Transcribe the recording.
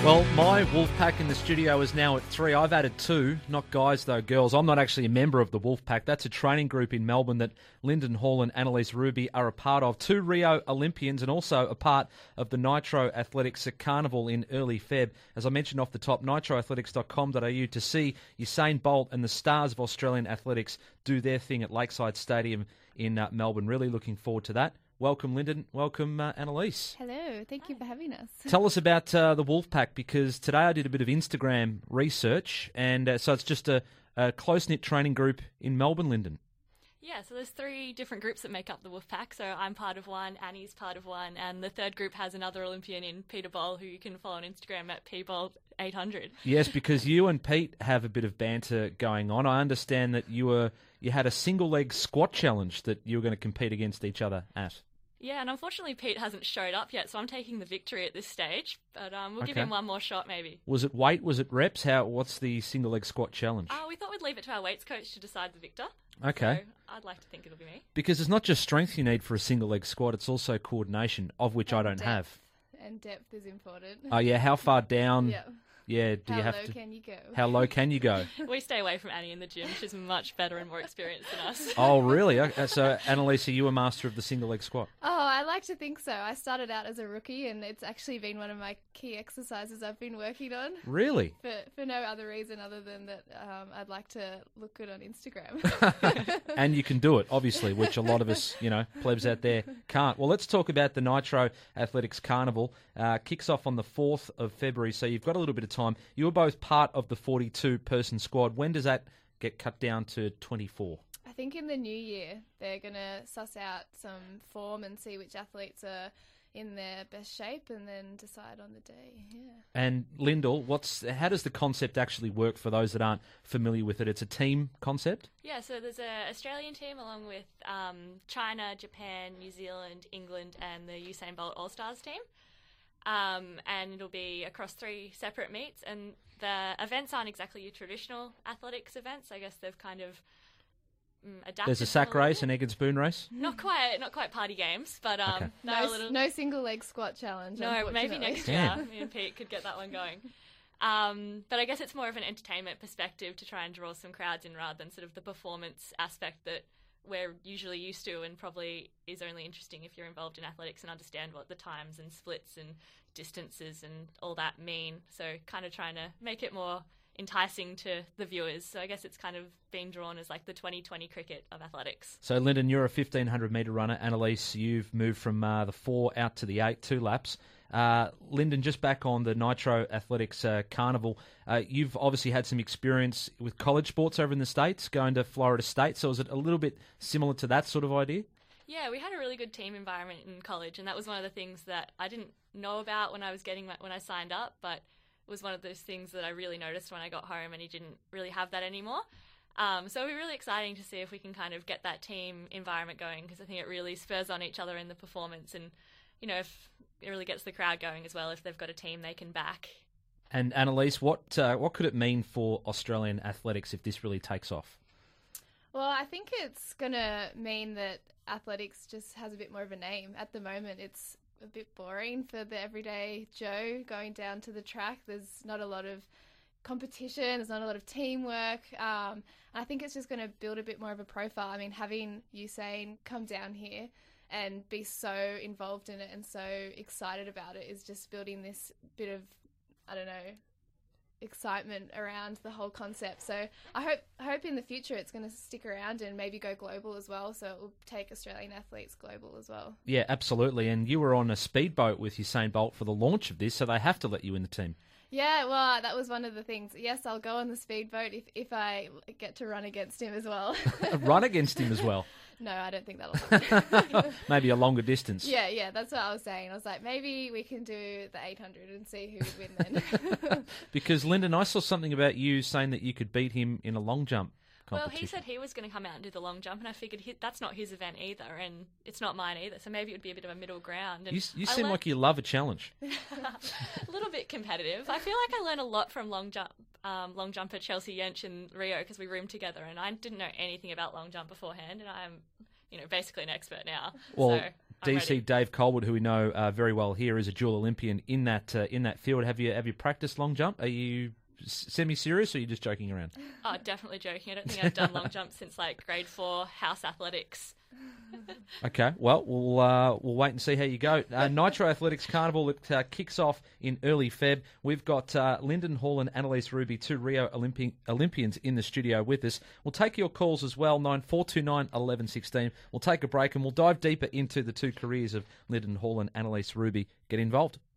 Well, my Wolfpack in the studio is now at 3. I've added 2, not guys though, girls. I'm not actually a member of the Wolfpack. That's a training group in Melbourne that Lyndon Hall and Annalise Ruby are a part of. 2 Rio Olympians and also a part of the Nitro Athletics Carnival in early Feb. As I mentioned off the top, nitroathletics.com.au to see Usain Bolt and the stars of Australian athletics do their thing at Lakeside Stadium in Melbourne. Really looking forward to that. Welcome, Lyndon. Welcome, Annalise. Hello. Thank you for having us. Tell us about the Wolfpack, because today I did a bit of Instagram research, and so it's just a close-knit training group in Melbourne, Lyndon. Yeah, so there's 3 different groups that make up the Wolfpack. So I'm part of one, Annie's part of one, and the third group has another Olympian in Peter Boll, who you can follow on Instagram at pboll800. Yes, because you and Pete have a bit of banter going on. I understand that you had a single-leg squat challenge that you were going to compete against each other at. Yeah, and unfortunately Pete hasn't showed up yet, so I'm taking the victory at this stage. But we'll give him one more shot, maybe. Was it weight? Was it reps? What's the single-leg squat challenge? We thought we'd leave it to our weights coach to decide the victor. Okay. So I'd like to think it'll be me. Because it's not just strength you need for a single-leg squat, it's also coordination, of which I don't have. And depth is important. Oh, yeah, how far down... Yeah. Yeah, How low can you go? How low can you go? We stay away from Annie in the gym. She's much better and more experienced than us. Oh, really? Okay, so, Annalise, are you a master of the single-leg squat? Oh, I like to think so. I started out as a rookie, and it's actually been one of my key exercises I've been working on. Really? For no other reason other than that I'd like to look good on Instagram. And you can do it, obviously, which a lot of us, plebs out there can't. Well, let's talk about the Nitro Athletics Carnival. Kicks off on the 4th of February, so you've got a little bit of time. You were both part of the 42-person squad. When does that get cut down to 24? I think in the new year they're going to suss out some form and see which athletes are in their best shape and then decide on the day. Yeah. And Lyndall, how does the concept actually work for those that aren't familiar with it? It's a team concept? Yeah, so there's an Australian team along with China, Japan, New Zealand, England and the Usain Bolt All-Stars team. And it'll be across 3 separate meets, and the events aren't exactly your traditional athletics events. I guess they've kind of adapted. There's a sack race, an egg and spoon race. Not quite party games, but okay. No single leg squat challenge. No, maybe next year. Me and Pete could get that one going. But I guess it's more of an entertainment perspective to try and draw some crowds in rather than sort of the performance aspect that we're usually used to, and probably is only interesting if you're involved in athletics and understand what the times and splits and distances and all that mean. So kind of trying to make it more enticing to the viewers. So I guess it's kind of been drawn as like the 2020 cricket of athletics. So Lyndon, you're a 1,500 metre runner. Annalise, you've moved from the 4 out to the 8, 2 laps. Lyndon, just back on the Nitro Athletics Carnival, you've obviously had some experience with college sports over in the States, going to Florida State, so is it a little bit similar to that sort of idea? Yeah, we had a really good team environment in college, and that was one of the things that I didn't know about when I signed up, but it was one of those things that I really noticed when I got home, and he didn't really have that anymore. So it'll be really exciting to see if we can kind of get that team environment going, because I think it really spurs on each other in the performance, and if it really gets the crowd going as well, if they've got a team they can back. And Annalise, what could it mean for Australian athletics if this really takes off? Well, I think it's going to mean that athletics just has a bit more of a name. At the moment, it's a bit boring for the everyday Joe going down to the track. There's not a lot of competition, there's not a lot of teamwork. I think it's just going to build a bit more of a profile. I mean, having Usain come down here and be so involved in it and so excited about it is just building this bit of, excitement around the whole concept. So I hope in the future it's going to stick around and maybe go global as well, so it will take Australian athletes global as well. Yeah, absolutely. And you were on a speedboat with Usain Bolt for the launch of this, so they have to let you in the team. Yeah, well, that was one of the things. Yes, I'll go on the speedboat if I get to run against him as well. Run against him as well? No, I don't think that'll happen. Maybe a longer distance. Yeah, that's what I was saying. I was like, maybe we can do the 800 and see who would win then. Because, Lyndon, I saw something about you saying that you could beat him in a long jump competition. Well, he said he was going to come out and do the long jump, and I figured that's not his event either, and it's not mine either, so maybe it would be a bit of a middle ground. And you seem like you love a challenge. A little bit competitive. I feel like I learned a lot from long jumper Chelsea Yench in Rio, because we roomed together, and I didn't know anything about long jump beforehand, and I'm basically an expert now. Well, so DC Dave Colwood, who we know very well here, is a dual Olympian in that field. Have you practiced long jump? Are you semi-serious, or are you just joking around? Oh, definitely joking. I don't think I've done long jump since like grade 4 house athletics. Okay, well, we'll wait and see how you go. Nitro Athletics Carnival, it kicks off in early Feb. We've got Lyndon Hall and Annalise Ruby, 2 Rio Olympians in the studio with us. We'll take your calls as well, 9429 1116. We'll take a break and we'll dive deeper into the 2 careers of Lyndon Hall and Annalise Ruby. Get involved.